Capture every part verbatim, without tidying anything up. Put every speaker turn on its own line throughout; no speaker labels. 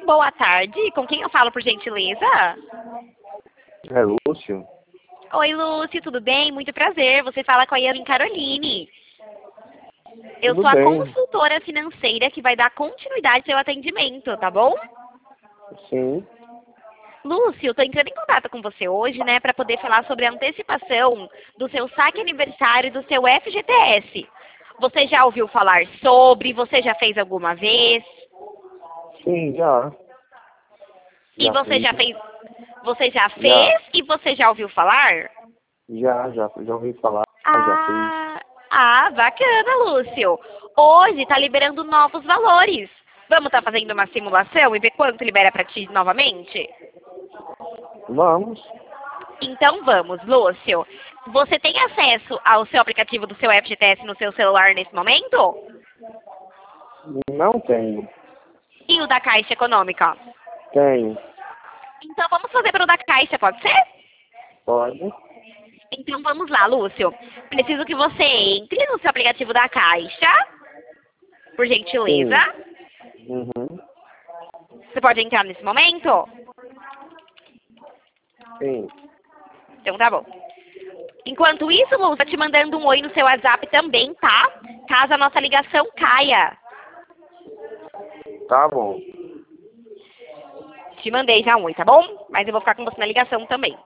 boa tarde. Com quem eu falo, por gentileza?
É Lúcio?
Oi, Lúcio, tudo bem? Muito prazer. Você fala com a Yasmin Caroline. Eu
Tudo
sou a
bem.
consultora financeira que vai dar continuidade ao seu atendimento, tá bom?
Sim.
Lúcio, estou entrando em contato com você hoje, né, para poder falar sobre a antecipação do seu saque aniversário do seu F G T S. Você já ouviu falar sobre? Você já fez alguma vez?
Sim, já.
E
Já
você
fiz.
já fez? Você já
Já.
fez e você já ouviu falar?
Já, já, já ouvi falar, já fiz.
Ah, ah, bacana, Lúcio. Hoje está liberando novos valores. Vamos estar fazendo uma simulação e ver quanto libera para ti novamente?
Vamos.
Então vamos, Lúcio. Você tem acesso ao seu aplicativo do seu F G T S no seu celular nesse momento?
Não tenho.
E o da Caixa Econômica?
Tenho.
Então vamos fazer para o da Caixa, pode ser?
Pode.
Então vamos lá, Lúcio. Preciso que você entre no seu aplicativo da Caixa, por gentileza.
Sim. Uhum.
Você pode entrar nesse momento?
Sim.
Então tá bom. Enquanto isso, Lúcio, tá te mandando um oi no seu WhatsApp também, tá? Caso a nossa ligação caia.
Tá bom.
Te mandei já um oi, tá bom? Mas eu vou ficar com você na ligação também.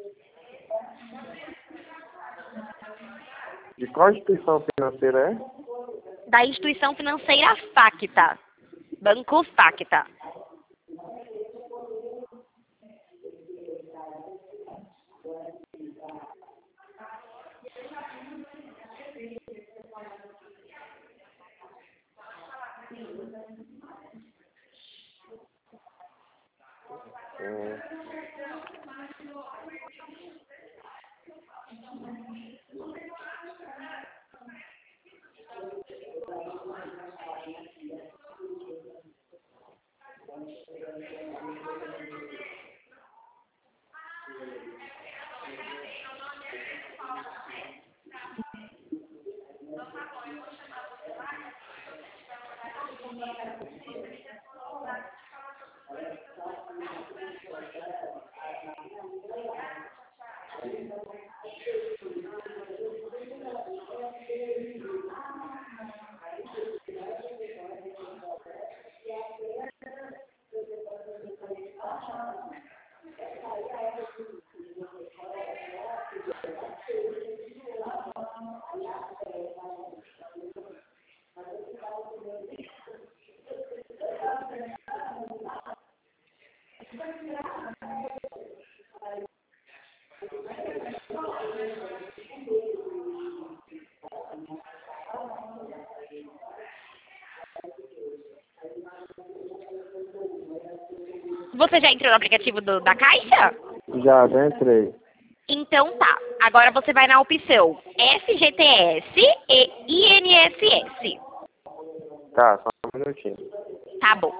De qual instituição financeira é?
Da instituição financeira Facta. Banco Facta.
Hum.
Você já entrou no aplicativo do- da Caixa?
Já, já entrei.
Então tá. Agora você vai na opção F G T S e I N S S.
Tá, só um minutinho.
Tá bom.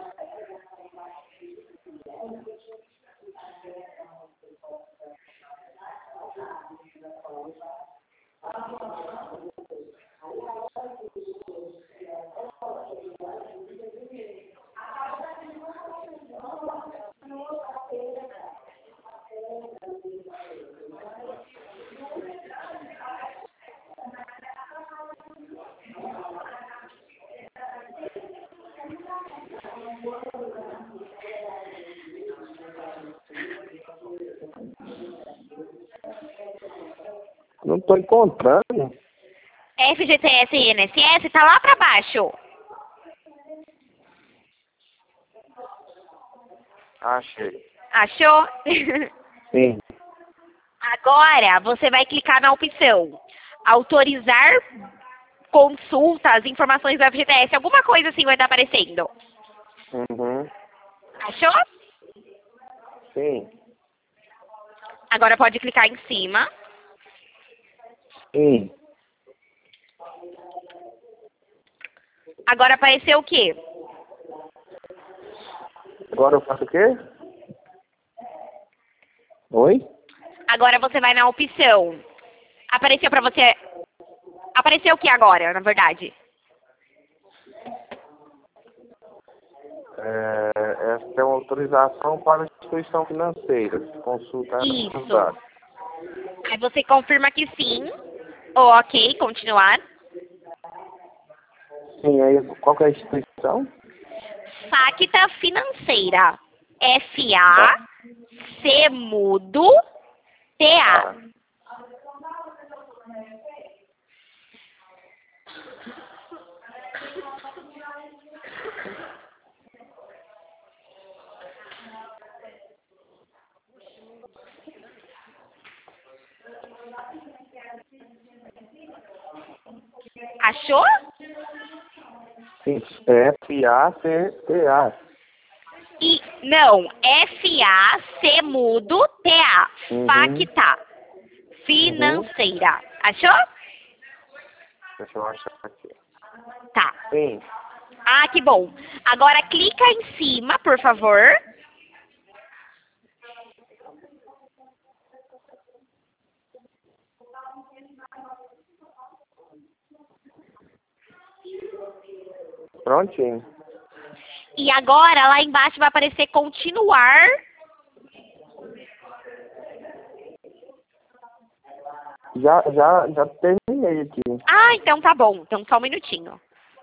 Não tô encontrando.
F G T S e I N S S tá lá pra baixo.
Achei.
Achou?
Sim.
Agora você vai clicar na opção autorizar consultas, informações do F G T S, alguma coisa assim vai estar aparecendo.
Uhum.
Achou?
Sim.
Agora pode clicar em cima.
Sim.
Agora apareceu o quê?
Agora eu faço o quê? Oi?
Agora você vai na opção. Apareceu pra você. Apareceu o que agora, na verdade?
É, essa é uma autorização para instituição financeira. Consulta
Isso.
os dados.
Aí você confirma que sim, ou ok, continuar.
Sim, aí qual que é a instituição?
Facta Financeira. F A C mudo T A.
Tá.
Achou?
Sim, F A C T A.
E, não, F A C mudo T A.
Uhum.
Facta Financeira. Achou?
Deixa eu achar aqui.
Tá.
Sim.
Ah, que bom. Agora clica em cima, por favor.
Prontinho.
E agora lá embaixo vai aparecer continuar.
Já, já, já terminei aqui.
Ah, então tá bom. Então só um minutinho.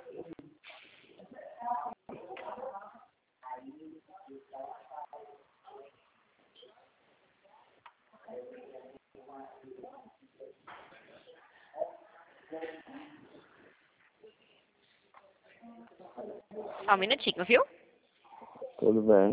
Só um minutinho, viu?
Tudo bem.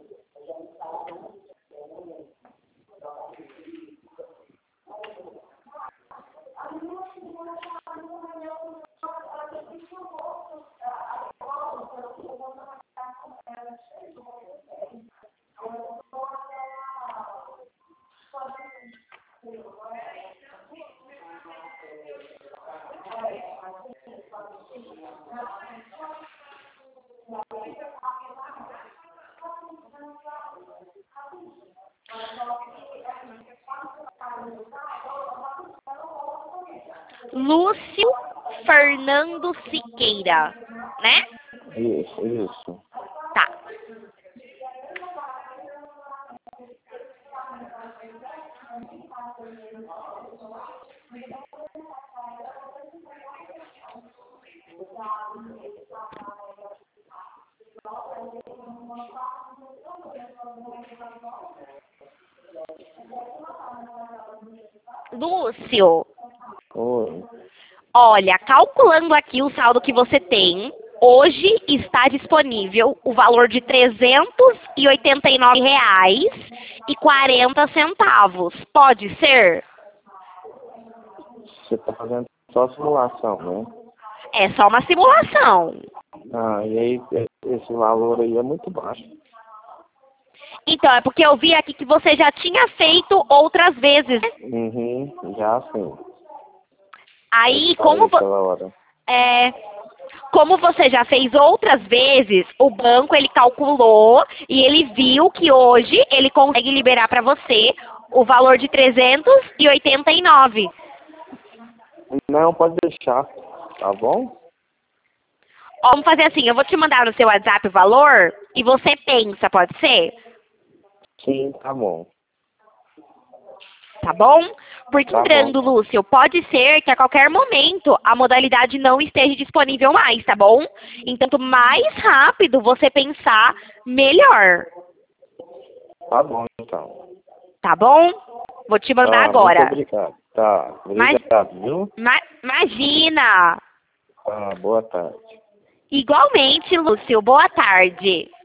Lúcio Fernando Siqueira, né?
Isso, isso.
Tá. Lúcio,
Oi.
olha, calculando aqui o saldo que você tem, hoje está disponível o valor de trezentos e oitenta e nove reais e quarenta centavos. Pode ser?
Você está fazendo só simulação, né?
É só uma simulação.
Ah, e aí esse valor aí é muito baixo.
Então, é porque eu vi aqui que você já tinha feito outras vezes.
Uhum, já sim.
Aí,
Eu
como,
falei
vo-
aquela hora.
é, como você já fez outras vezes, o banco ele calculou e ele viu que hoje ele consegue liberar para você o valor de trezentos e oitenta e nove.
Não, pode deixar, tá bom?
Ó, vamos fazer assim, eu vou te mandar no seu WhatsApp o valor e você pensa, pode ser?
Sim, tá bom.
Tá bom? Porque
Tá
entrando,
bom.
Lúcio, pode ser que a qualquer momento a modalidade não esteja disponível mais, tá bom? Então, quanto mais rápido você pensar, melhor.
Tá bom, então.
Tá bom? Vou te mandar
Tá,
agora.
muito obrigado. Tá,
Mas-
obrigado, viu?
Ma- imagina!
Tá, boa tarde.
Igualmente, Lúcio. Boa tarde.